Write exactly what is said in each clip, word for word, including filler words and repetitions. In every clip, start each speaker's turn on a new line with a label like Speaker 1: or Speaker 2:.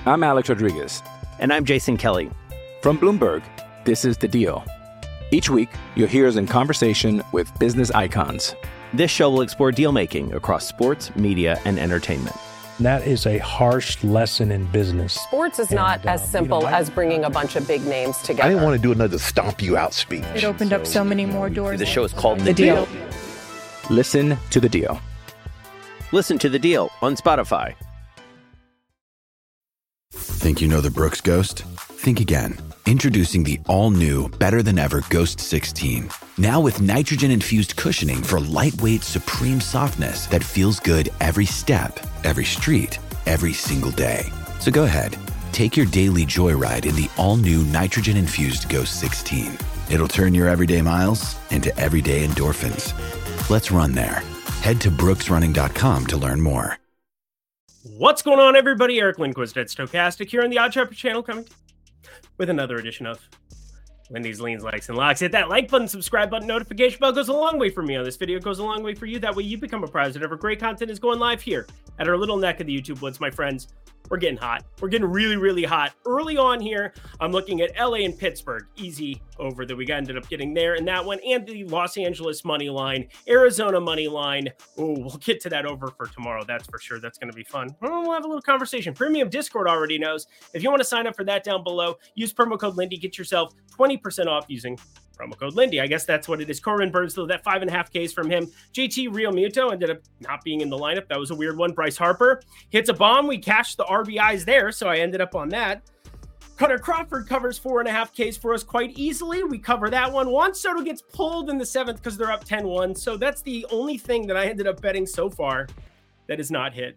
Speaker 1: I'm Alex Rodriguez.
Speaker 2: And I'm Jason Kelly.
Speaker 1: From Bloomberg, this is The Deal. Each week, you'll hear us in conversation with business icons.
Speaker 2: This show will explore deal-making across sports, media, and entertainment.
Speaker 3: That is a harsh lesson in business.
Speaker 4: Sports is not and, uh, as simple you know, I, as bringing a bunch of big names together.
Speaker 5: I didn't want to do another stomp you out speech.
Speaker 6: It opened so, up so many more doors.
Speaker 2: The show is called The,
Speaker 6: the
Speaker 2: deal.
Speaker 6: deal.
Speaker 1: Listen to The Deal.
Speaker 2: Listen to The Deal on Spotify.
Speaker 7: Think you know the Brooks Ghost? Think again. Introducing the all-new, better-than-ever Ghost sixteen. Now with nitrogen-infused cushioning for lightweight, supreme softness that feels good every step, every street, every single day. So go ahead, take your daily joyride in the all-new nitrogen-infused Ghost sixteen. It'll turn your everyday miles into everyday endorphins. Let's run there. Head to brooks running dot com to learn more.
Speaker 8: What's going on, everybody? Eric Lindquist at Stokastic here on the Odd Shepherd channel, coming with another edition of Lindy's Leans, Likes, and Locks. Hit that like button, subscribe button, notification bell. Goes a long way for me on this video. It goes a long way for you. That way you become apprised whenever great content is going live here at our little neck of the YouTube woods, my friends. We're getting hot. We're getting really, really hot. Early on here, I'm looking at L A and Pittsburgh. Easy over that we got ended up getting there in that one. And the Los Angeles money line, Arizona money line. Oh, we'll get to that over for tomorrow. That's for sure. That's going to be fun. We'll have a little conversation. Premium Discord already knows. If you want to sign up for that down below, use promo code Lindy. Get yourself twenty percent off using promo code Lindy. I guess that's what it is. Corbin Burns, though, that five and a half Ks from him. J T Real Muto ended up not being in the lineup. That was a weird one. Bryce Harper hits a bomb. We cashed the R B Is there, so I ended up on that. Cutter Crawford covers four and a half Ks for us quite easily. We cover that one. Juan Soto gets pulled in the seventh because they're up ten one. So that's the only thing that I ended up betting so far that is not hit.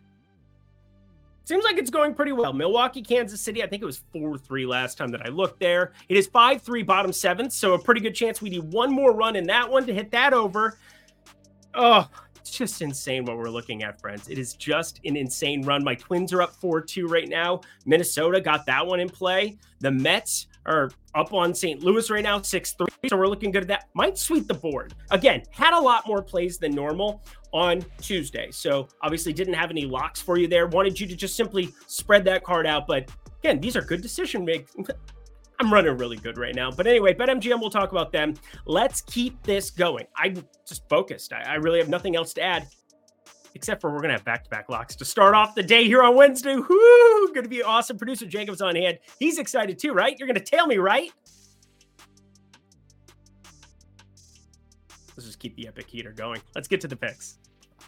Speaker 8: Seems like it's going pretty well. Milwaukee, Kansas City, I think it was four three last time that I looked there. It is five three bottom seventh, so a pretty good chance we need one more run in that one to hit that over. Oh, it's just insane what we're looking at, friends. It is just an insane run. My Twins are up four two right now. Minnesota got that one in play. The Mets are up on Saint Louis right now, six three, so we're looking good at that. Might sweep the board. Again, had a lot more plays than normal on Tuesday, so obviously didn't have any locks for you there. Wanted you to just simply spread that card out, but again, these are good decision making. I'm running really good right now. But anyway, BetMGM, we'll talk about them. Let's keep this going. I'm just focused. I, I really have nothing else to add, except for we're going to have back-to-back locks to start off the day here on Wednesday. Whoo! Going to be awesome. Producer Jacob's on hand. He's excited too, right? You're going to tail me, right? Let's just keep the epic heater going. Let's get to the picks.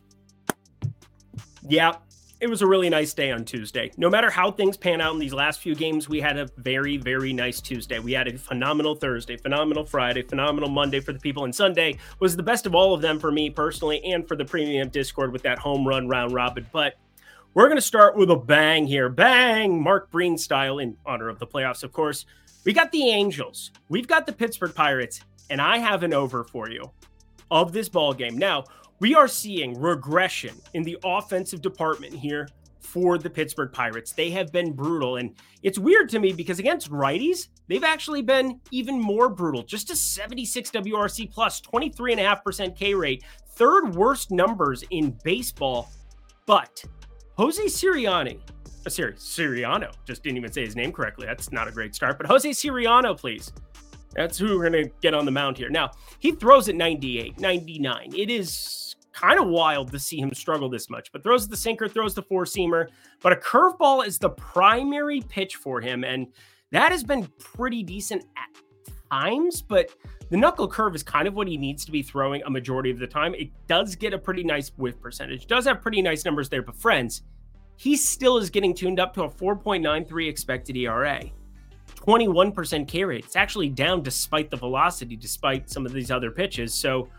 Speaker 8: Yeah, it was a really nice day on Tuesday. No matter how things pan out in these last few games, we had a very, very nice Tuesday. We had a phenomenal Thursday, phenomenal Friday, phenomenal Monday for the people, and Sunday was the best of all of them for me personally and for the Premium Discord with that home run round robin. But we're going to start with a bang here. Bang! Mark Breen style in honor of the playoffs, of course. We got the Angels. We've got the Pittsburgh Pirates, and I have an over for you of this ball game. Now, we are seeing regression in the offensive department here for the Pittsburgh Pirates. They have been brutal, and it's weird to me because against righties, they've actually been even more brutal. Just a seventy-six W R C plus, twenty-three point five percent K rate, third worst numbers in baseball. But Jose Sirianni, uh, Sir, Siriano, just didn't even say his name correctly. That's not a great start, but Jose Siriano, please. That's who we're going to get on the mound here. Now, he throws at ninety-eight, ninety-nine. It is kind of wild to see him struggle this much, but throws the sinker, throws the four-seamer, but a curveball is the primary pitch for him, and that has been pretty decent at times, but the knuckle curve is kind of what he needs to be throwing a majority of the time. It does get a pretty nice whiff percentage, does have pretty nice numbers there, but friends, he still is getting tuned up to a four point nine three expected E R A. twenty-one percent K rate. It's actually down despite the velocity, despite some of these other pitches. So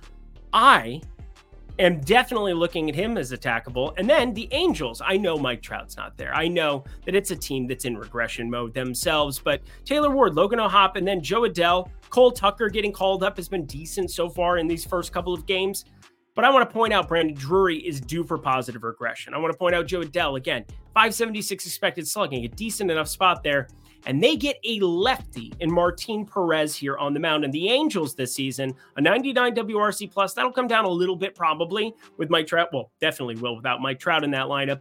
Speaker 8: I am definitely looking at him as attackable. And then the Angels, I know Mike Trout's not there. I know that it's a team that's in regression mode themselves, but Taylor Ward, Logan O'Hoppe, and then Joe Adell, Cole Tucker getting called up has been decent so far in these first couple of games. But I want to point out Brandon Drury is due for positive regression. I want to point out Joe Adell, again, five seventy-six expected slugging, a decent enough spot there. And they get a lefty in Martin Perez here on the mound. And the Angels this season, a ninety-nine W R C plus, that'll come down a little bit probably with Mike Trout. Well, definitely will without Mike Trout in that lineup. But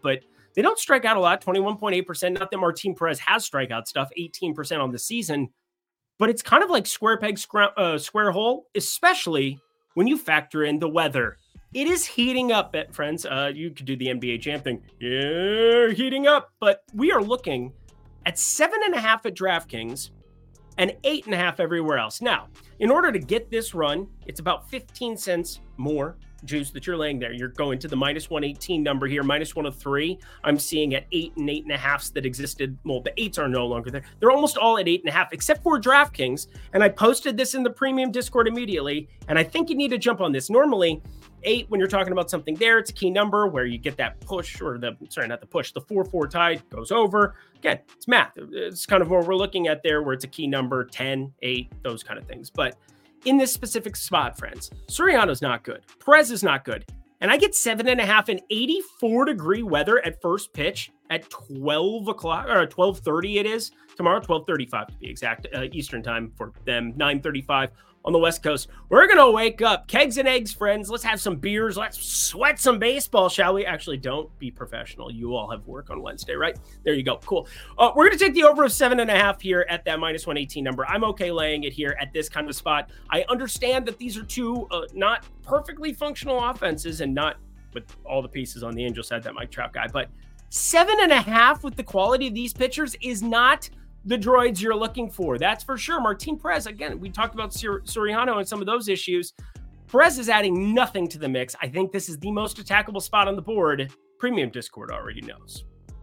Speaker 8: They don't strike out a lot, twenty-one point eight percent. Not that Martin Perez has strikeout stuff, eighteen percent on the season. But it's kind of like square peg, square, uh, square hole, especially when you factor in the weather. It is heating up, bet friends. Uh, you could do the N B A Jam thing. Yeah, heating up. But we are looking at seven and a half at DraftKings and eight and a half everywhere else. Now, in order to get this run, it's about fifteen cents more juice that you're laying there. You're going to the minus one eighteen number here, minus one oh three. I'm seeing at eight and eight and a halfs that existed. Well, the eights are no longer there. They're almost all at eight and a half, except for DraftKings. And I posted this in the premium Discord immediately. And I think you need to jump on this. Normally, eight, when you're talking about something there, it's a key number where you get that push or the, sorry, not the push, the four four tide goes over. Again, it's math. It's kind of what we're looking at there where it's a key number, ten, eight, those kind of things. But in this specific spot, friends, Soriano's not good. Perez is not good. And I get seven and a half in eighty-four degree weather at first pitch at twelve o'clock or twelve thirty it is tomorrow, twelve thirty-five to be exact, uh, Eastern time for them, nine thirty-five on the West Coast. We're going to wake up, kegs and eggs, friends. Let's have some beers. Let's sweat some baseball, shall we? Actually, don't be professional. You all have work on Wednesday, right? There you go. Cool. Uh, we're going to take the over of seven and a half here at that minus one eighteen number. I'm okay laying it here at this kind of spot. I understand that these are two uh, not perfectly functional offenses and not with all the pieces on the Angel side, that Mike Trout guy, but seven and a half with the quality of these pitchers is not the droids you're looking for. That's for sure. Martin Perez, again, we talked about Sor- Soriano and some of those issues. Perez is adding nothing to the mix. I think this is the most attackable spot on the board. Premium Discord already knows.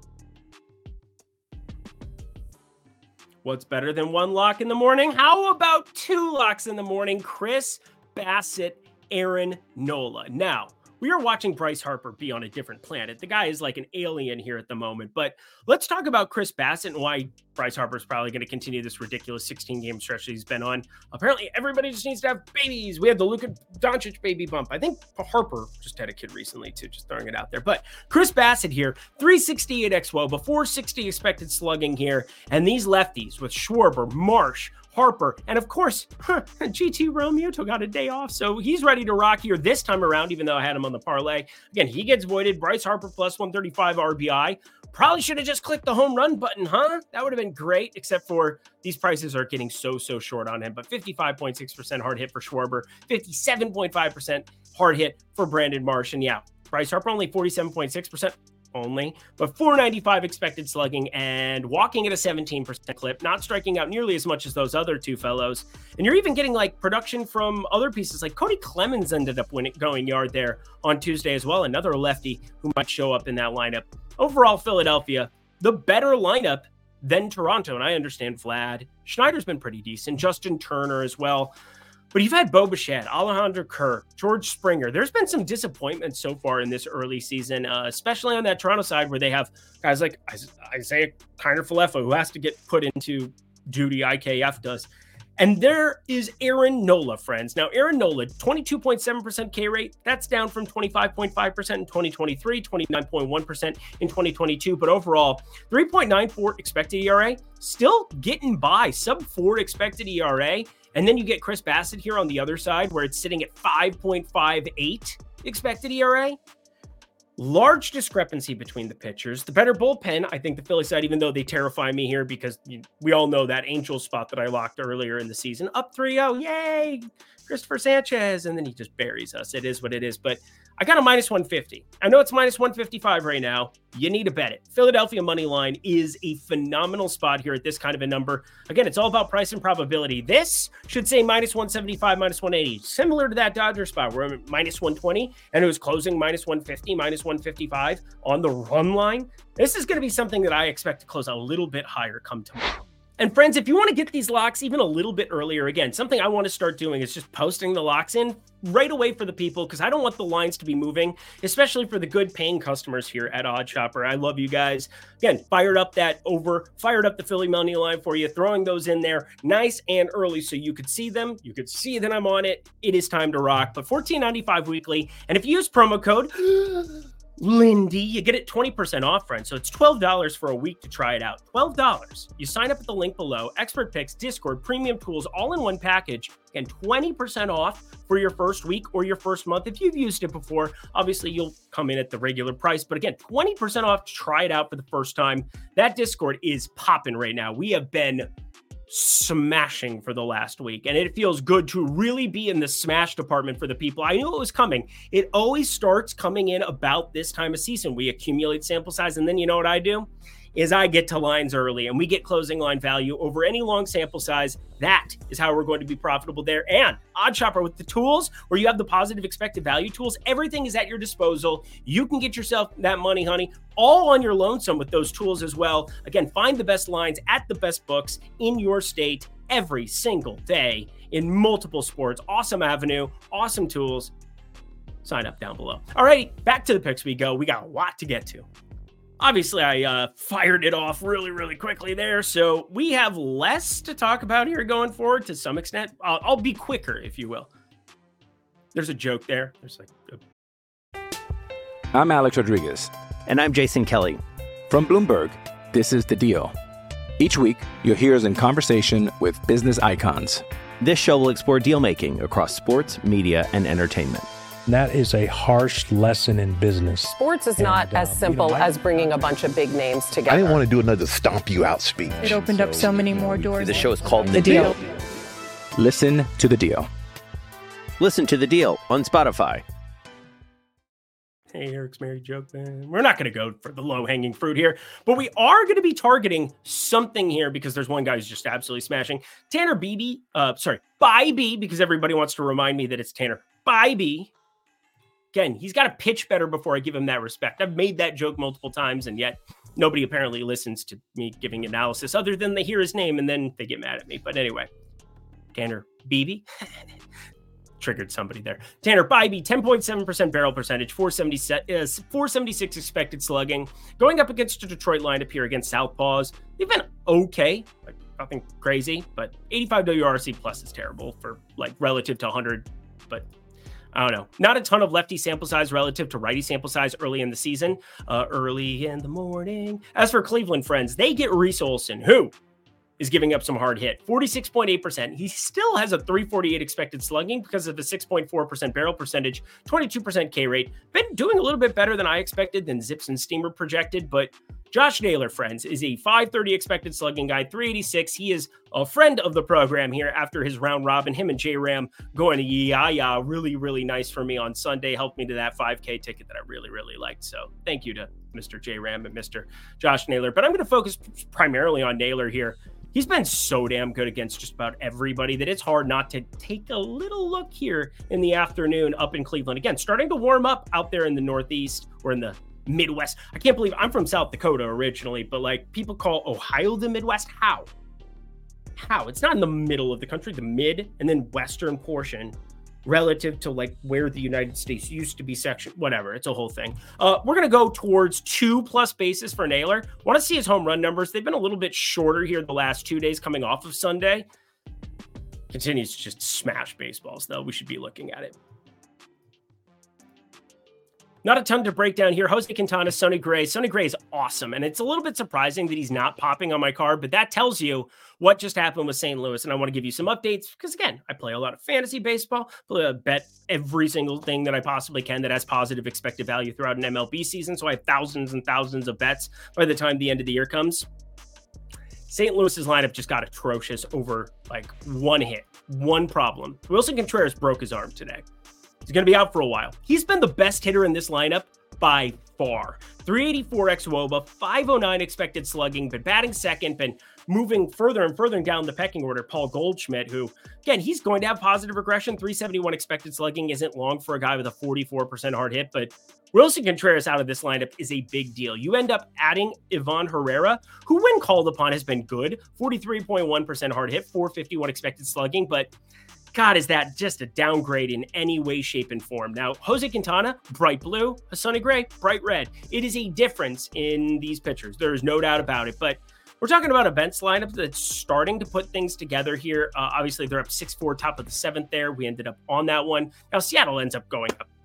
Speaker 8: What's better than one lock in the morning? How about two locks in the morning? Chris Bassitt, Aaron Nola. Now, we are watching Bryce Harper be on a different planet. The guy is like an alien here at the moment. But let's talk about Chris Bassitt and why Bryce Harper is probably going to continue this ridiculous sixteen-game stretch that he's been on. Apparently, everybody just needs to have babies. We have the Luka Doncic baby bump. I think Harper just had a kid recently, too, just throwing it out there. But Chris Bassitt here, three sixty-eight X W O B A, four sixty expected slugging here. And these lefties with Schwarber, Marsh, Harper, and of course, huh, G T Realmuto got a day off, so he's ready to rock here this time around, even though I had him on the parlay. Again, he gets voided. Bryce Harper plus one thirty-five R B I. Probably should have just clicked the home run button, huh? That would have been great, except for these prices are getting so, so short on him. But fifty-five point six percent hard hit for Schwarber, fifty-seven point five percent hard hit for Brandon Marsh. And yeah, Bryce Harper only forty-seven point six percent. Only, but four ninety-five expected slugging and walking at a seventeen percent clip, not striking out nearly as much as those other two fellows. And you're even getting like production from other pieces, like Cody Clemens ended up winning, going yard there on Tuesday as well. Another lefty who might show up in that lineup. Overall, Philadelphia, the better lineup than Toronto. And I understand Vlad. Schneider's been pretty decent. Justin Turner as well. But you've had Bo Bichette, Alejandro Kirk, George Springer. There's been some disappointment so far in this early season, uh, especially on that Toronto side where they have guys like Isaiah Kiner-Falefa who has to get put into duty, I K F does. And there is Aaron Nola, friends. Now, Aaron Nola, twenty-two point seven percent K rate. That's down from twenty-five point five percent in twenty twenty-three, twenty-nine point one percent in twenty twenty-two. But overall, three point nine four expected E R A. Still getting by, sub four expected E R A. And then you get Chris Bassitt here on the other side where it's sitting at five point five eight expected E R A. Large discrepancy between the pitchers. The better bullpen, I think the Philly side, even though they terrify me here because you, we all know that Angel spot that I locked earlier in the season. Up three oh, yay, Christopher Sanchez. And then he just buries us. It is what it is. But I got a minus one fifty. I know it's minus one fifty-five right now. You need to bet it. Philadelphia money line is a phenomenal spot here at this kind of a number. Again, it's all about price and probability. This should say minus one seventy-five, minus one eighty. Similar to that Dodger spot where I'm at minus one twenty and it was closing minus one fifty, minus one fifty-five on the run line. This is going to be something that I expect to close a little bit higher come tomorrow. And friends, if you want to get these locks even a little bit earlier, again, something I want to start doing is just posting the locks in right away for the people because I don't want the lines to be moving, especially for the good paying customers here at OddsShopper. I love you guys. Again, fired up that over, fired up the Philly money line for you, throwing those in there nice and early so you could see them. You could see that I'm on it. It is time to rock. But fourteen ninety-five weekly. And if you use promo code Lindy, you get it twenty percent off, friends. So it's twelve dollars for a week to try it out. twelve dollars. You sign up at the link below. Expert picks, Discord, premium tools, all in one package. And twenty percent off for your first week or your first month. If you've used it before, obviously you'll come in at the regular price. But again, twenty percent off to try it out for the first time. That Discord is popping right now. We have been smashing for the last week, and it feels good to really be in the smash department for the people. I knew it was coming. It always starts coming in about this time of season. We accumulate sample size, and then you know what I do is I get to lines early, and we get closing line value over any long sample size. That is how we're going to be profitable there. And OddsShopper, with the tools where you have the positive expected value tools, everything is at your disposal. You can get yourself that money, honey, all on your lonesome with those tools as well. Again, find the best lines at the best books in your state every single day in multiple sports. Awesome avenue, awesome tools. Sign up down below. All right, back to the picks we go. We got a lot to get to. Obviously, I uh, fired it off really, really quickly there. So we have less to talk about here going forward to some extent. I'll, I'll be quicker, if you will. There's a joke there. There's like a...
Speaker 1: I'm Alex Rodriguez.
Speaker 2: And I'm Jason Kelly.
Speaker 1: From Bloomberg, this is The Deal. Each week, you'll hear us in conversation with business icons.
Speaker 2: This show will explore deal-making across sports, media, and entertainment.
Speaker 3: That is a harsh lesson in business.
Speaker 4: Sports is
Speaker 3: And,
Speaker 4: not
Speaker 3: uh,
Speaker 4: as simple
Speaker 3: you know, I-
Speaker 4: as bringing a bunch of big names together.
Speaker 5: I didn't want to do another stomp you out speech.
Speaker 6: It opened up so many more doors.
Speaker 2: The show is called The,
Speaker 6: The
Speaker 2: deal.
Speaker 6: Deal.
Speaker 1: Listen to The Deal.
Speaker 2: Listen to The Deal on Spotify.
Speaker 8: Hey, Eric's married joke, man. We're not going to go for the low-hanging fruit here, but we are going to be targeting something here because there's one guy who's just absolutely smashing. Tanner Beebe, uh, sorry, Bybee, because everybody wants to remind me that it's Tanner Bybee. Again, he's got to pitch better before I give him that respect. I've made that joke multiple times, and yet nobody apparently listens to me giving analysis other than they hear his name and then they get mad at me. But anyway, Tanner Beebe. Triggered somebody there. Tanner Bybee, ten point seven percent barrel percentage, four seventy-six expected slugging. Going up against a Detroit lineup here against Southpaws. They've been okay, like nothing crazy, but eighty-five W R C plus is terrible for like relative to one hundred, but I don't know. Not a ton of lefty sample size relative to righty sample size early in the season, uh, early in the morning. As for Cleveland friends, they get Reese Olson, who is giving up some hard hit. forty-six point eight percent. He still has a three forty-eight expected slugging because of the six point four percent barrel percentage, twenty-two percent K rate. Been doing a little bit better than I expected, than Zips and Steamer projected, but Josh Naylor, friends, is a five thirty expected slugging guy, three eighty-six. He is a friend of the program here after his round robin. Him and J-Ram going to yeah, yeah, really, really nice for me on Sunday. Helped me to that five K ticket that I really, really liked. So thank you to Mister J-Ram and Mister Josh Naylor. But I'm going to focus primarily on Naylor here. He's been so damn good against just about everybody that it's hard not to take a little look here in the afternoon up in Cleveland. Again, starting to warm up out there in the Northeast or in the Midwest. I can't believe I'm from South Dakota originally, but like people call Ohio the Midwest. How? How? It's not in the middle of the country, the mid and then western portion relative to like where the United States used to be section, whatever. It's a whole thing. Uh, we're going to go towards two plus bases for Naylor. Want to see his home run numbers. They've been a little bit shorter here the last two days coming off of Sunday. Continues to just smash baseballs though. We should be looking at it. Not a ton to break down here. Jose Quintana, Sonny Gray. Sonny Gray is awesome, and it's a little bit surprising that he's not popping on my card, but that tells you what just happened with Saint Louis, and I want to give you some updates because, again, I play a lot of fantasy baseball, I bet every single thing that I possibly can that has positive expected value throughout an M L B season, so I have thousands and thousands of bets by the time the end of the year comes. Saint Louis's lineup just got atrocious over, like, one hit, one problem. Wilson Contreras broke his arm today. He's going to be out for a while. He's been the best hitter in this lineup by far. three eighty-four ex-W O B A, five oh nine expected slugging, been batting second, been moving further and further down the pecking order. Paul Goldschmidt, who, again, he's going to have positive regression. three seventy-one expected slugging isn't long for a guy with a forty-four percent hard hit, but Wilson Contreras out of this lineup is a big deal. You end up adding Ivan Herrera, who when called upon has been good. forty-three point one percent hard hit, four fifty-one expected slugging, but God, is that just a downgrade in any way, shape, and form. Now, Jose Quintana, bright blue. Sonny Gray, bright red. It is a difference in these pitchers. There is no doubt about it. But we're talking about a Bent's lineup that's starting to put things together here. Uh, obviously, they're up six four, top of the seventh there. We ended up on that one. Now, Seattle ends up going up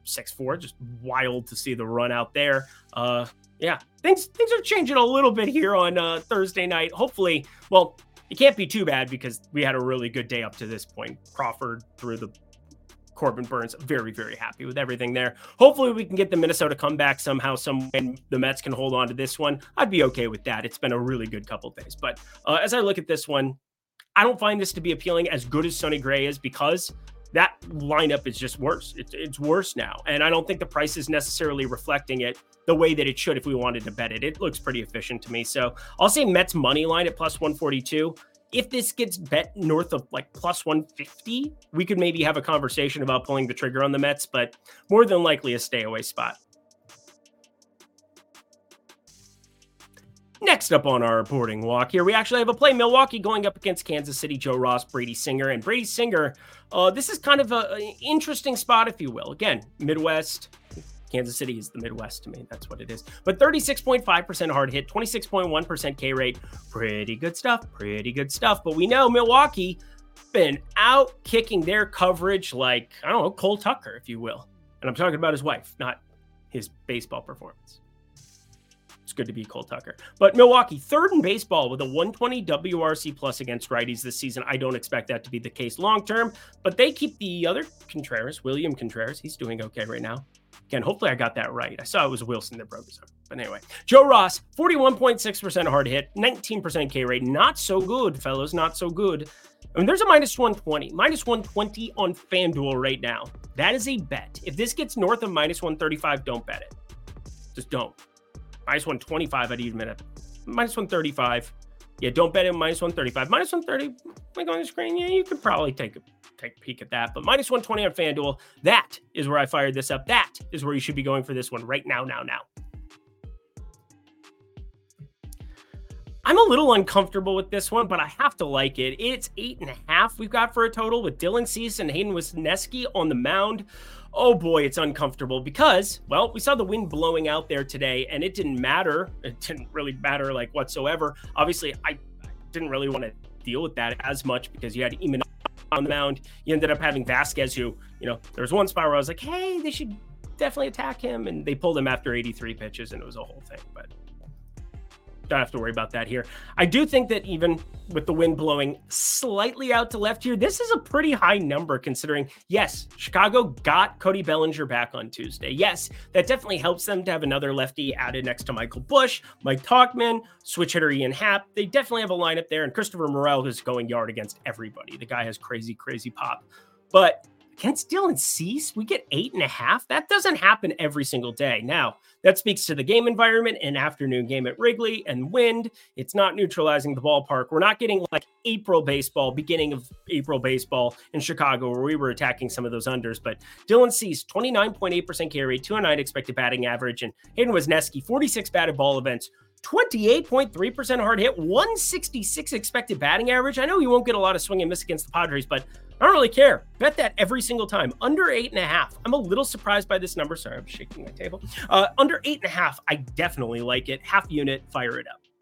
Speaker 8: six four, just wild to see the run out there. Uh, yeah, things things are changing a little bit here on uh, Thursday night. Hopefully, well, it can't be too bad because we had a really good day up to this point. Crawford through the Corbin Burns, very, very happy with everything there. Hopefully we can get the Minnesota comeback somehow, some and the Mets can hold on to this one. I'd be okay with that. It's been a really good couple of days. But uh, as I look at this one, I don't find this to be appealing as good as Sonny Gray is because that lineup is just worse. It's, it's worse now. And I don't think the price is necessarily reflecting it the way that it should if we wanted to bet it. It looks pretty efficient to me. So I'll say Mets money line at plus one forty-two. If this gets bet north of like plus one fifty, we could maybe have a conversation about pulling the trigger on the Mets, but more than likely a stay away spot. Next up on our boarding walk here, we actually have a play. Milwaukee going up against Kansas City. Joe Ross, Brady Singer. And Brady Singer, uh, this is kind of an interesting spot, if you will. Again, Midwest. Kansas City is the Midwest to me. That's what it is. But thirty-six point five percent hard hit, twenty-six point one percent K rate. Pretty good stuff. Pretty good stuff. But we know Milwaukee been out kicking their coverage like, I don't know, Cole Tucker, if you will. And I'm talking about his wife, not his baseball performance. It's good to be Cole Tucker. But Milwaukee, third in baseball with a one twenty W R C plus against righties this season. I don't expect that to be the case long term, but they keep the other Contreras, William Contreras. He's doing okay right now. Again, hopefully I got that right. I saw it was Wilson that broke his arm. But anyway, Joe Ross, forty-one point six percent hard hit, nineteen percent K rate. Not so good, fellas. Not so good. I mean, there's a minus one twenty. minus one twenty on FanDuel right now. That is a bet. If this gets north of minus one thirty-five, don't bet it. Just don't. minus one twenty-five, I'd even it. minus one thirty-five. Yeah, don't bet it minus one thirty-five. minus one thirty, like on the screen, yeah, you could probably take a take a peek at that. But minus one twenty on FanDuel, that is where I fired this up. That is where you should be going for this one right now, now, now. I'm a little uncomfortable with this one, but I have to like it. It's eight and a half we've got for a total with Dylan Cease and Hayden Wesneski on the mound. Oh boy, it's uncomfortable because, well, we saw the wind blowing out there today and it didn't matter. It didn't really matter like whatsoever. Obviously, I, I didn't really want to deal with that as much because you had Eamon on the mound. You ended up having Vasquez who, you know, there was one spot where I was like, hey, they should definitely attack him. And they pulled him after eighty-three pitches and it was a whole thing, but don't have to worry about that here. I do think that even with the wind blowing slightly out to left here, this is a pretty high number considering, yes, Chicago got Cody Bellinger back on Tuesday. Yes, that definitely helps them to have another lefty added next to Michael Busch, Mike Tauchman, switch hitter Ian Happ. They definitely have a lineup there. And Christopher Morel is going yard against everybody. The guy has crazy, crazy pop. But against Dylan Cease, we get eight and a half. That doesn't happen every single day. Now, that speaks to the game environment, an afternoon game at Wrigley and wind. It's not neutralizing the ballpark. We're not getting like April baseball, beginning of April baseball in Chicago where we were attacking some of those unders. But Dylan Cease, twenty-nine point eight percent K rate, two oh nine expected batting average. And Hayden Wesneski, forty-six batted ball events, twenty-eight point three percent hard hit, one sixty-six expected batting average. I know you won't get a lot of swing and miss against the Padres, but I don't really care. Bet that every single time. Under eight and a half. I'm a little surprised by this number. Sorry, I'm shaking my table. Uh, under eight and a half, I definitely like it. Half unit, fire it up.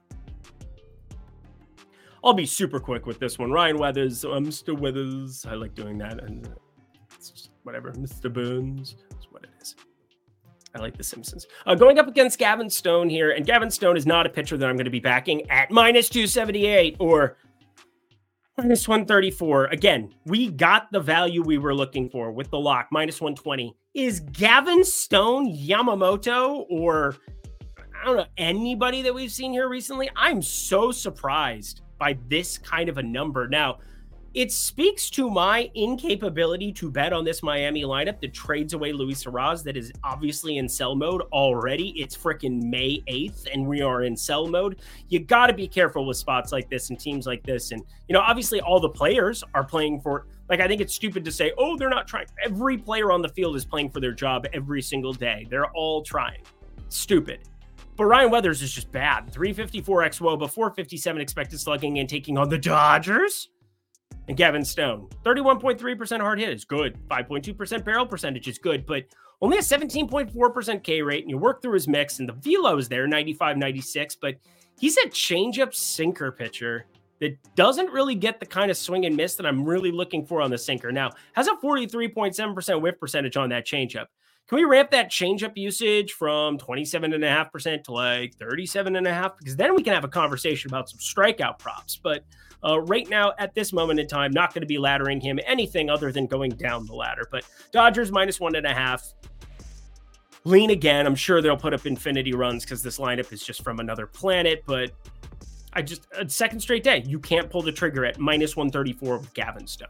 Speaker 8: I'll be super quick with this one. Ryan Weathers, uh, Mister Weathers. I like doing that. And it's just whatever. Mister Burns. That's what it is. I like The Simpsons. Uh, going up against Gavin Stone here. And Gavin Stone is not a pitcher that I'm going to be backing at minus two seventy-eight or minus one thirty-four. Again, we got the value we were looking for with the lock. minus one twenty. Is Gavin Stone Yamamoto or, I don't know, anybody that we've seen here recently? I'm so surprised by this kind of a number. Now, it speaks to my incapability to bet on this Miami lineup that trades away Luis Arraez that is obviously in sell mode already. It's freaking May eighth and we are in sell mode. You got to be careful with spots like this and teams like this. And, you know, obviously all the players are playing for, like, I think it's stupid to say, oh, they're not trying. Every player on the field is playing for their job every single day. They're all trying. Stupid. But Ryan Weathers is just bad. three fifty-four ex-W O B A, four fifty-seven expected slugging and taking on the Dodgers. And Gavin Stone, thirty-one point three percent hard hit is good. five point two percent barrel percentage is good, but only a seventeen point four percent K rate. And you work through his mix and the velo is there, ninety-five, ninety-six, but he's a changeup sinker pitcher that doesn't really get the kind of swing and miss that I'm really looking for on the sinker. Now, has a forty-three point seven percent whiff percentage on that changeup. can we ramp that changeup usage from twenty-seven point five percent to like thirty-seven point five? Because then we can have a conversation about some strikeout props. But uh, right now, at this moment in time, not going to be laddering him anything other than going down the ladder. But Dodgers minus one and a half. Lean again. I'm sure they'll put up infinity runs because this lineup is just from another planet. But I just, a second straight day, you can't pull the trigger at minus one thirty-four with Gavin Stone.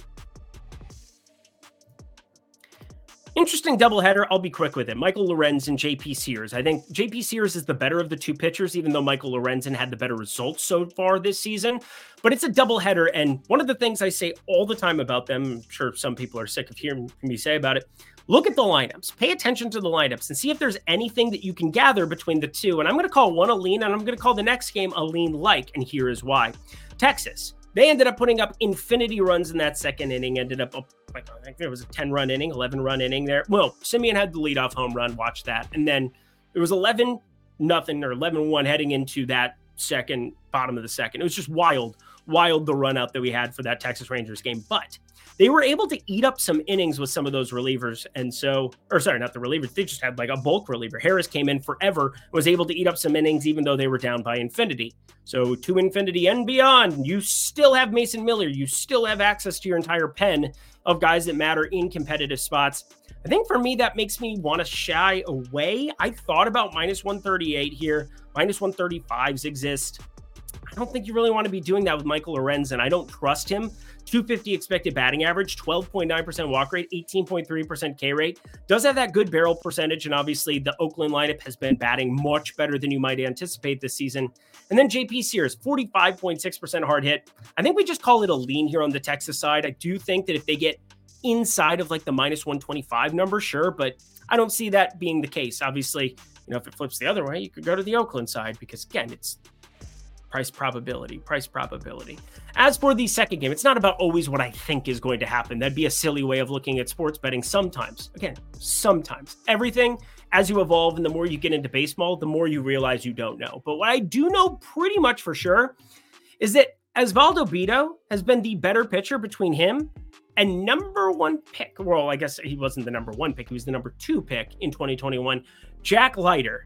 Speaker 8: Interesting doubleheader. I'll be quick with it. Michael Lorenzen and J P Sears. I think J P Sears is the better of the two pitchers, even though Michael Lorenzen had the better results so far this season. But it's a doubleheader. And one of the things I say all the time about them, I'm sure some people are sick of hearing me say about it, look at the lineups. Pay attention to the lineups and see if there's anything that you can gather between the two. And I'm going to call one a lean, and I'm going to call the next game a lean-like. And here is why. Texas. They ended up putting up infinity runs in that second inning, ended up, I think there was a ten-run inning, eleven-run inning there. Well, Simeon had the leadoff home run, watch that. And then it was eleven nothing or eleven one heading into that second, bottom of the second. It was just wild, wild the run out that we had for that Texas Rangers game. But they were able to eat up some innings with some of those relievers. And so, or sorry, not the relievers. They just had like a bulk reliever. Harris came in forever, was able to eat up some innings, even though they were down by infinity. So to infinity and beyond, you still have Mason Miller. You still have access to your entire pen of guys that matter in competitive spots. I think for me, that makes me want to shy away. I thought about minus one thirty-eight here. Minus one thirty-fives exist. I don't think you really want to be doing that with Michael Lorenzen. I don't trust him. two fifty expected batting average, twelve point nine percent walk rate, eighteen point three percent K rate. Does have that good barrel percentage, and obviously the Oakland lineup has been batting much better than you might anticipate this season. And then J P Sears, forty-five point six percent hard hit. I think we just call it a lean here on the Texas side. I do think that if they get inside of like the minus one twenty-five number, sure, but I don't see that being the case. Obviously, you know, if it flips the other way, you could go to the Oakland side because, again, it's price probability, price probability. As for the second game, it's not about always what I think is going to happen. That'd be a silly way of looking at sports betting sometimes. Again, sometimes. Everything, as you evolve and the more you get into baseball, the more you realize you don't know. But what I do know pretty much for sure is that Osvaldo Bido has been the better pitcher between him and number one pick. Well, I guess he wasn't the number one pick. He was the number two pick in twenty twenty-one. Jack Leiter.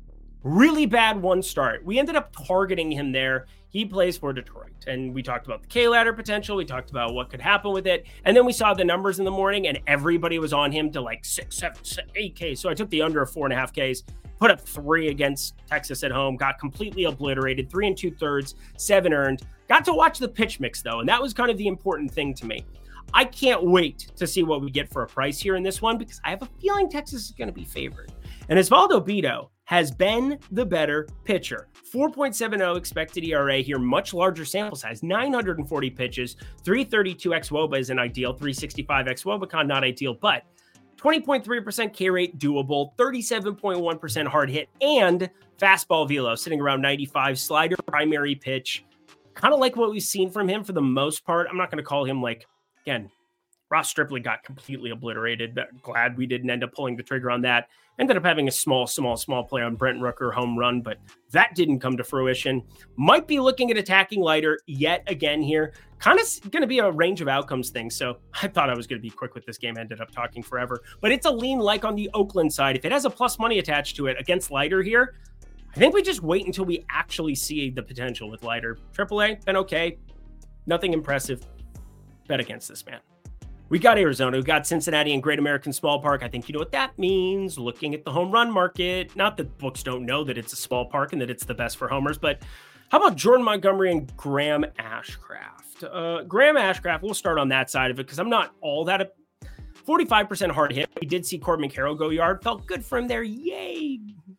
Speaker 8: Really bad one start. We ended up targeting him there. He plays for Detroit. And we talked about the K-ladder potential. We talked about what could happen with it. And then we saw the numbers in the morning and everybody was on him to like six, seven, eight Ks. So I took the under of four and a half Ks, put up three against Texas at home, got completely obliterated, three and two thirds, seven earned. Got to watch the pitch mix though. And that was kind of the important thing to me. I can't wait to see what we get for a price here in this one because I have a feeling Texas is going to be favored. And Osvaldo Bido has been the better pitcher. four point seven oh expected E R A here, much larger sample size, nine hundred forty pitches, three thirty-two ex W O B A is an ideal, three sixty-five ex W O B A con not ideal, but twenty point three percent K rate doable, thirty-seven point one percent hard hit, and fastball velo sitting around ninety-five, slider primary pitch. Kind of like what we've seen from him for the most part. I'm not going to call him like, again, Ross Stripling got completely obliterated. Glad we didn't end up pulling the trigger on that. Ended up having a small, small, small play on Brent Rooker home run, but that didn't come to fruition. Might be looking at attacking Leiter yet again here. Kind of going to be a range of outcomes thing. So I thought I was going to be quick with this game. Ended up talking forever, but it's a lean like on the Oakland side. If it has a plus money attached to it against Leiter here, I think we just wait until we actually see the potential with Leiter. triple A, been okay. Nothing impressive. Bet against this man. We got Arizona, we got Cincinnati and Great American Small Park. I think you know what that means. Looking at the home run market. Not that books don't know that it's a small park and that it's the best for homers, but how about Jordan Montgomery and Graham Ashcraft? Uh, Graham Ashcraft, we'll start on that side of it because I'm not all that. A, forty-five percent hard hit. We did see Corbin Carroll go yard. Felt good for him there. Yay.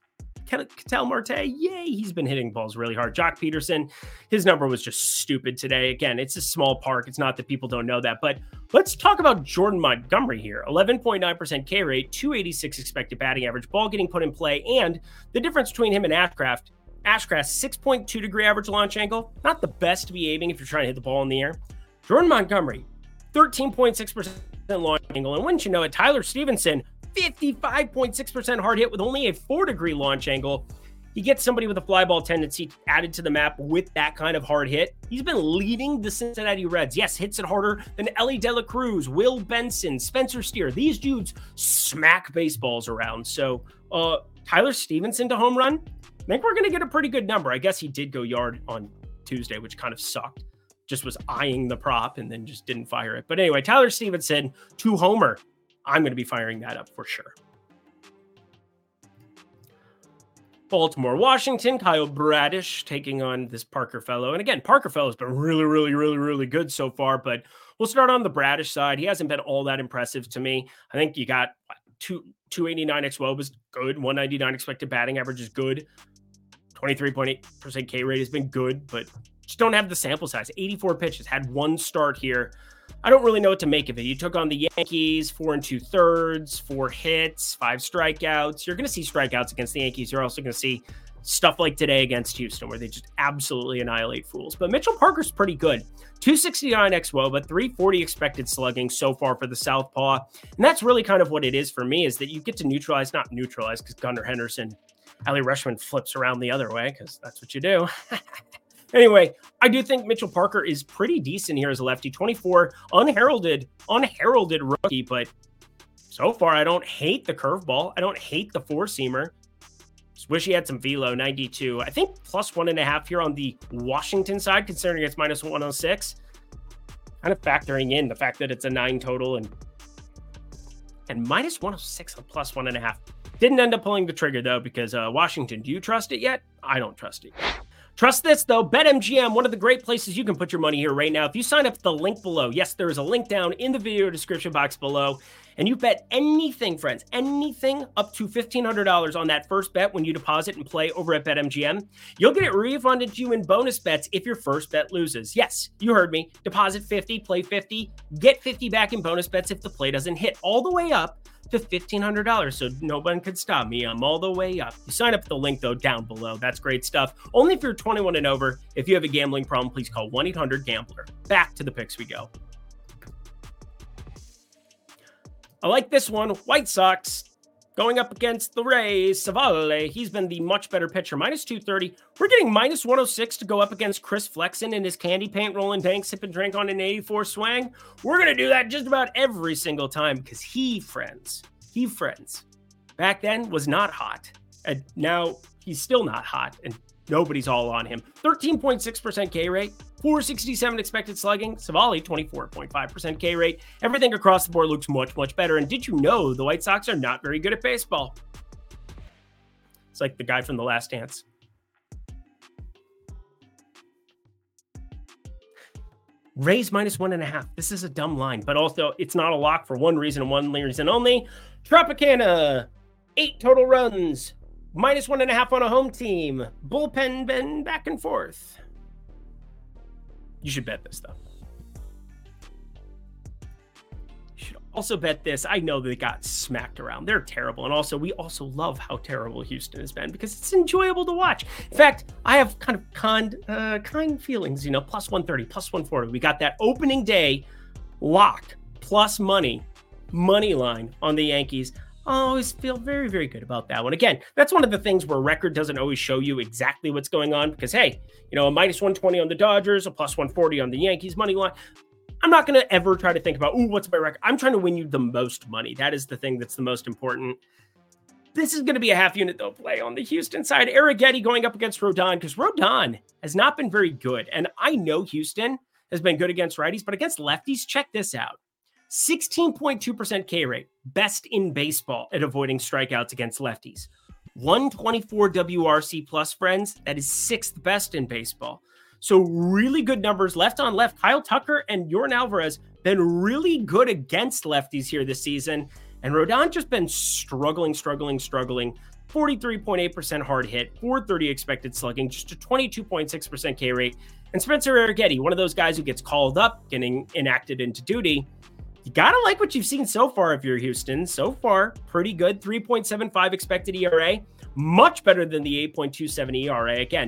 Speaker 8: Ketel Marte, yay, he's been hitting balls really hard. Jock Peterson, his number was just stupid today. Again, it's a small park. It's not that people don't know that, but let's talk about Jordan Montgomery here. eleven point nine percent K rate, two eighty-six expected batting average, ball getting put in play, and the difference between him and Ashcraft, Ashcraft, six point two degree average launch angle, not the best to be aiming if you're trying to hit the ball in the air. Jordan Montgomery, thirteen point six percent launch angle, and wouldn't you know it, Tyler Stevenson, fifty-five point six percent hard hit with only a four degree launch angle. he gets somebody with a fly ball tendency added to the map with that kind of hard hit. He's been leading the Cincinnati Reds. Yes, hits it harder than Ellie De La Cruz, Will Benson, Spencer Steer. These dudes smack baseballs around. So uh, Tyler Stevenson to home run, I think we're going to get a pretty good number. I guess he did go yard on Tuesday, which kind of sucked. Just was eyeing the prop and then just didn't fire it. But anyway, Tyler Stevenson to homer. I'm going to be firing that up for sure. Baltimore, Washington, Kyle Bradish taking on this Parker fellow. And again, Parker fellow has been really, really, really, really good so far. But we'll start on the Bradish side. He hasn't been all that impressive to me. I think you got two, two eighty-nine X W O B is good. one ninety-nine expected batting average is good. twenty-three point eight percent K rate has been good, but just don't have the sample size. eighty-four pitches, had one start here. I don't really know what to make of it. You took on the Yankees, four and two thirds, four hits, five strikeouts. You're going to see strikeouts against the Yankees. You're also going to see stuff like today against Houston, where they just absolutely annihilate fools. But Mitchell Parker's pretty good. two sixty-nine X W O B, but three forty expected slugging so far for the Southpaw. And that's really kind of what it is for me, is that you get to neutralize, not neutralize, because Gunnar Henderson, Ali Reshman flips around the other way, because that's what you do. Anyway, I do think Mitchell Parker is pretty decent here as a lefty. twenty-four, unheralded, unheralded rookie, but so far I don't hate the curveball. I don't hate the four-seamer. Just wish he had some velo, ninety-two. I think plus one and a half here on the Washington side, considering it's minus one oh six. Kind of factoring in the fact that it's a nine total and, and minus one oh six on plus one and a half. Didn't end up pulling the trigger, though, because uh, Washington, do you trust it yet? I don't trust it. Trust this, though. BetMGM, one of the great places you can put your money here right now. If you sign up at the link below, yes, there is a link down in the video description box below, and you bet anything, friends, anything up to fifteen hundred dollars on that first bet when you deposit and play over at BetMGM, you'll get it refunded to you in bonus bets if your first bet loses. Yes, you heard me. Deposit fifty, play fifty, get fifty back in bonus bets if the play doesn't hit, all the way up to fifteen hundred dollars, so no one could stop me. I'm all the way up. You sign up at the link, though, down below. That's great stuff. Only if you're twenty-one and over. If you have a gambling problem, please call one eight hundred gambler. Back to the picks we go. I like this one. White Sox going up against the Rays. Savale, he's been the much better pitcher. minus two thirty. We're getting minus one oh six to go up against Chris Flexen in his candy paint rolling dank, sip and drink on an eighty-four swing. We're going to do that just about every single time because he, friends, he, friends, back then was not hot. And now he's still not hot, and nobody's all on him. thirteen point six percent K rate, four sixty-seven expected slugging. Savali, twenty-four point five percent K rate. Everything across the board looks much, much better. And did you know the White Sox are not very good at baseball? It's like the guy from The Last Dance. Rays minus one and a half. This is a dumb line, but also it's not a lock for one reason and one reason only. Tropicana, eight total runs. Minus one and a half on a home team. Bullpen been back and forth. You should bet this, though. You should also bet this. I know they got smacked around. They're terrible. And also, we also love how terrible Houston has been because it's enjoyable to watch. In fact, I have kind of kind, uh, kind feelings, you know, plus one thirty, plus one forty. We got that opening day lock plus money, money line on the Yankees. I always feel very, very good about that one. Again, that's one of the things where record doesn't always show you exactly what's going on because, hey, you know, a minus one twenty on the Dodgers, a plus one forty on the Yankees money line. I'm not going to ever try to think about, ooh, what's my record? I'm trying to win you the most money. That is the thing that's the most important. This is going to be a half unit, though, play on the Houston side. Arrighetti going up against Rodon because Rodon has not been very good. And I know Houston has been good against righties, but against lefties, check this out. sixteen point two percent K rate, best in baseball at avoiding strikeouts against lefties. one twenty-four W R C plus, friends, that is sixth best in baseball. So really good numbers left on left. Kyle Tucker and Yordan Alvarez been really good against lefties here this season. And Rodon just been struggling, struggling, struggling. forty-three point eight percent hard hit, four thirty expected slugging, just a twenty-two point six percent K rate. And Spencer Arrighetti, one of those guys who gets called up, getting enacted into duty. You got to like what you've seen so far if you're Houston. So far, pretty good. three point seven five expected E R A. Much better than the eight point two seven E R A. Again,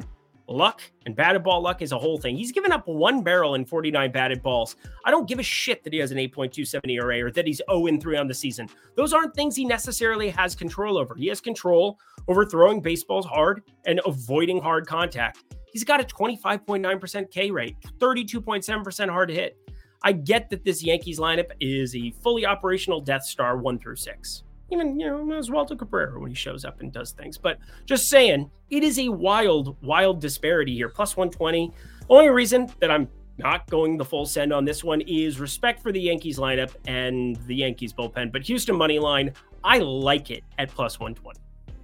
Speaker 8: luck and batted ball luck is a whole thing. He's given up one barrel in forty-nine batted balls. I don't give a shit that he has an eight point two seven E R A or that he's oh and three on the season. Those aren't things he necessarily has control over. He has control over throwing baseballs hard and avoiding hard contact. He's got a twenty-five point nine percent K rate, thirty-two point seven percent hard hit. I get that this Yankees lineup is a fully operational Death Star one through six. Even, you know, as Walter Cabrera when he shows up and does things. But just saying, it is a wild, wild disparity here. Plus one twenty. Only reason that I'm not going the full send on this one is respect for the Yankees lineup and the Yankees bullpen. But Houston money line, I like it at plus one twenty.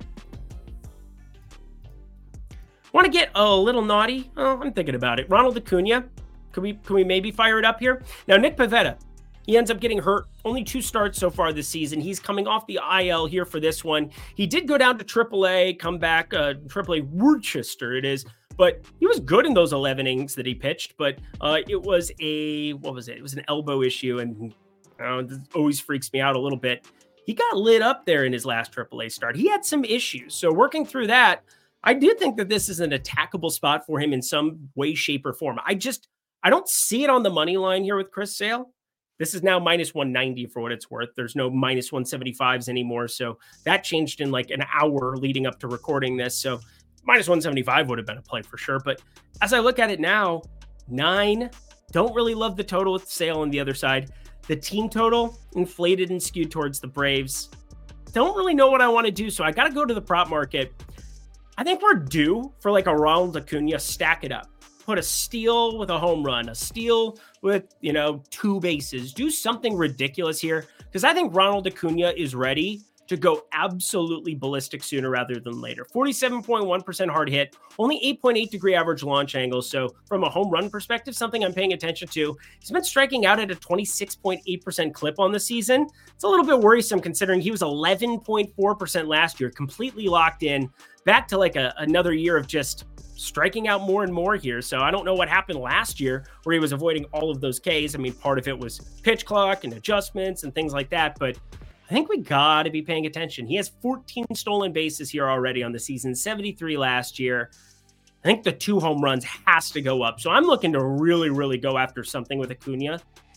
Speaker 8: Want to get a little naughty? Oh, I'm thinking about it. Ronald Acuna. Could we, can we maybe fire it up here? Now, Nick Pivetta. He ends up getting hurt. Only two starts so far this season. He's coming off the I L here for this one. He did go down to triple A, come back, uh, triple A Worcester it is. But he was good in those eleven innings that he pitched. But uh, it was a, what was it? It was an elbow issue. And uh, this always freaks me out a little bit. He got lit up there in his last triple A start. He had some issues. So working through that, I do think that this is an attackable spot for him in some way, shape, or form. I just, I don't see it on the money line here with Chris Sale. This is now minus one ninety for what it's worth. There's no minus one seventy-fives anymore. So that changed in like an hour leading up to recording this. So minus one seventy-five would have been a play for sure. But as I look at it now, nine, don't really love the total with Sale on the other side. The team total inflated and skewed towards the Braves. Don't really know what I want to do. So I got to go to the prop market. I think we're due for like a Ronald Acuna, stack it up. Put a steal with a home run, a steal with, you know, two bases. Do something ridiculous here because I think Ronald Acuna is ready to go absolutely ballistic sooner rather than later. forty-seven point one percent hard hit, only eight point eight degree average launch angle. So from a home run perspective, something I'm paying attention to. He's been striking out at a twenty-six point eight percent clip on the season. It's a little bit worrisome considering he was eleven point four percent last year, completely locked in, back to like a, another year of just striking out more and more here. So I don't know what happened last year where he was avoiding all of those Ks. I mean, part of it was pitch clock and adjustments and things like that, but I think we got to be paying attention. He has fourteen stolen bases here already on the season, seventy-three last year. I think the two home runs has to go up. So I'm looking to really, really go after something with Acuna.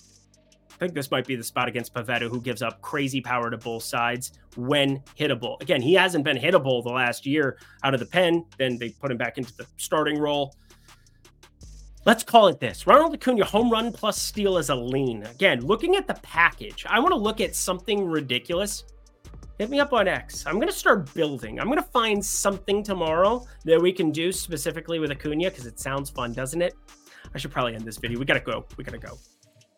Speaker 8: I think this might be the spot against Pivetta, who gives up crazy power to both sides when hittable. Again, he hasn't been hittable the last year out of the pen. Then they put him back into the starting role. Let's call it this. Ronald Acuna, home run plus steal as a lean. Again, looking at the package, I want to look at something ridiculous. Hit me up on X. I'm going to start building. I'm going to find something tomorrow that we can do specifically with Acuna because it sounds fun, doesn't it? I should probably end this video. We got to go. We got to go.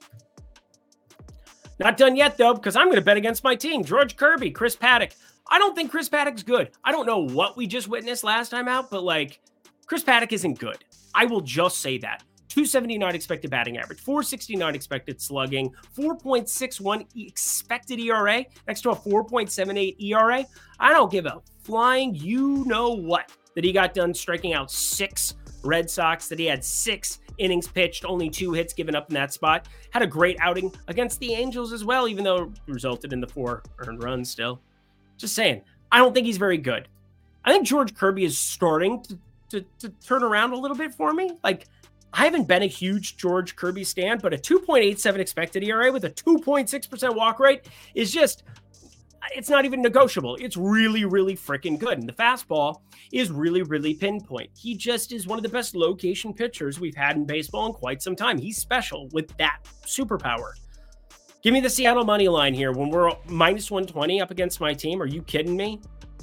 Speaker 8: Not done yet, though, because I'm going to bet against my team. George Kirby, Chris Paddock. I don't think Chris Paddock's good. I don't know what we just witnessed last time out, but, like, Chris Paddock isn't good. I will just say that. two seventy-nine expected batting average, four sixty-nine expected slugging, four point six one expected E R A, next to a four point seven eight E R A. I don't give a flying you-know-what that he got done striking out six Red Sox, that he had six innings pitched, only two hits given up in that spot. Had a great outing against the Angels as well, even though it resulted in the four earned runs still. Just saying, I don't think he's very good. I think George Kirby is starting to, to, to turn around a little bit for me. Like, I haven't been a huge George Kirby stan, but a two point eight seven expected E R A with a two point six percent walk rate is just, it's not even negotiable. It's really, really freaking good. And the fastball is really, really pinpoint. He just is one of the best location pitchers we've had in baseball in quite some time. He's special with that superpower. Give me the Seattle money line here when we're minus one twenty up against my team. Are you kidding me?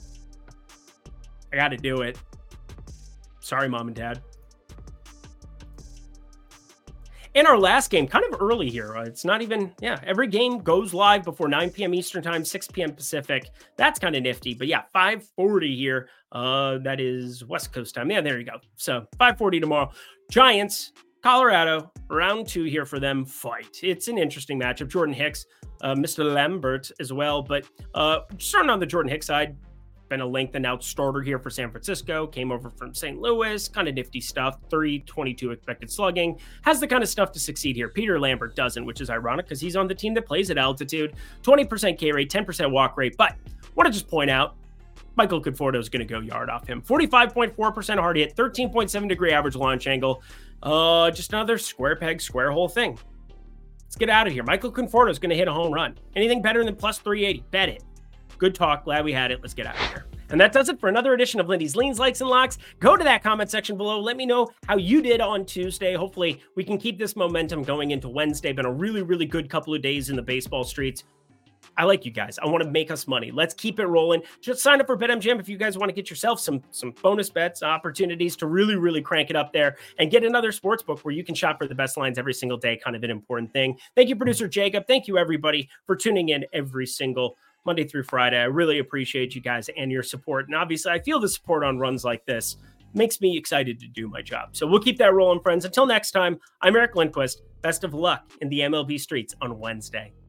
Speaker 8: I got to do it. Sorry, mom and dad. In our last game, kind of early here. It's not even, yeah, every game goes live before nine p.m. Eastern time, six p.m. Pacific. That's kind of nifty. But yeah, five forty here. Uh, that is West Coast time. Yeah, there you go. So five forty tomorrow. Giants, Colorado, round two here for them. Fight. It's an interesting matchup. Jordan Hicks, uh, Mister Lambert as well. But uh, starting on the Jordan Hicks side, been a lengthened out starter here for San Francisco, came over from Saint Louis, kind of nifty stuff, three twenty-two expected slugging, has the kind of stuff to succeed here. Peter Lambert doesn't, which is ironic because he's on the team that plays at altitude, twenty percent K rate, ten percent walk rate, but want to just point out, Michael Conforto is going to go yard off him. forty-five point four percent hard hit, thirteen point seven degree average launch angle. Uh, just another square peg, square hole thing. Let's get out of here. Michael Conforto is going to hit a home run. Anything better than plus three eighty? Bet it. Good talk. Glad we had it. Let's get out of here. And that does it for another edition of Lindy's Leans, Likes, and Locks. Go to that comment section below. Let me know how you did on Tuesday. Hopefully, we can keep this momentum going into Wednesday. Been a really, really good couple of days in the baseball streets. I like you guys. I want to make us money. Let's keep it rolling. Just sign up for BetMGM if you guys want to get yourself some, some bonus bets, opportunities to really, really crank it up there and get another sports book where you can shop for the best lines every single day. Kind of an important thing. Thank you, producer Jacob. Thank you, everybody, for tuning in every single Monday through Friday. I really appreciate you guys and your support. And obviously, I feel the support on runs like this makes me excited to do my job. So we'll keep that rolling, friends. Until next time, I'm Eric Lindquist. Best of luck in the M L B streets on Wednesday.